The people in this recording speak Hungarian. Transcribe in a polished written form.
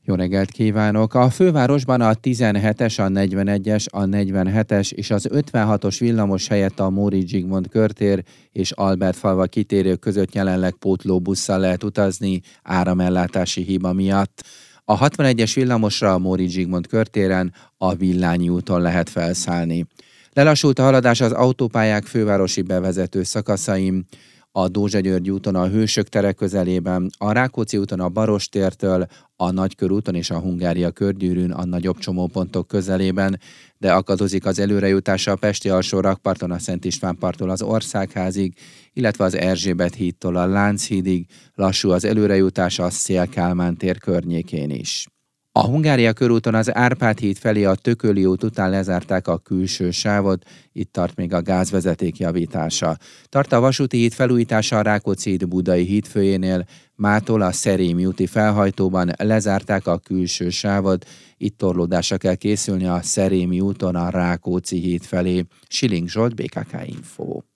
Jó reggelt kívánok! A fővárosban a 17-es, a 41-es, a 47-es és az 56-os villamos helyett a Móricz Zsigmond körtér és Albertfalva kitérő között jelenleg pótlóbusszal lehet utazni áramellátási hiba miatt. A 61-es villamosra a Móricz Zsigmond körtéren a Villányi úton lehet felszállni. Lelassult a haladás az autópályák fővárosi bevezető szakaszain, a Dózsa-György úton a Hősök tere közelében, a Rákóczi úton a Barostértől, a Nagykörúton és a Hungária körgyűrűn a nagyobb csomópontok közelében, de akadozik az előrejutása a Pesti alsó rakparton a Szent István parttól az Országházig, illetve az Erzsébet hídtól a Lánchídig, lassú az előrejutása a Széll-Kálmán tér környékén is. A Hungária körúton az Árpád híd felé a Tököli út után lezárták a külső sávot, itt tart még a gázvezeték javítása. Tart a vasúti híd felújítása a Rákóczi híd Budai hídfőjénél, mától a Szerémi úti felhajtóban lezárták a külső sávot, itt torlódásra kell készülni a Szerémi úton a Rákóczi híd felé. Siling Zsolt, BKK Info.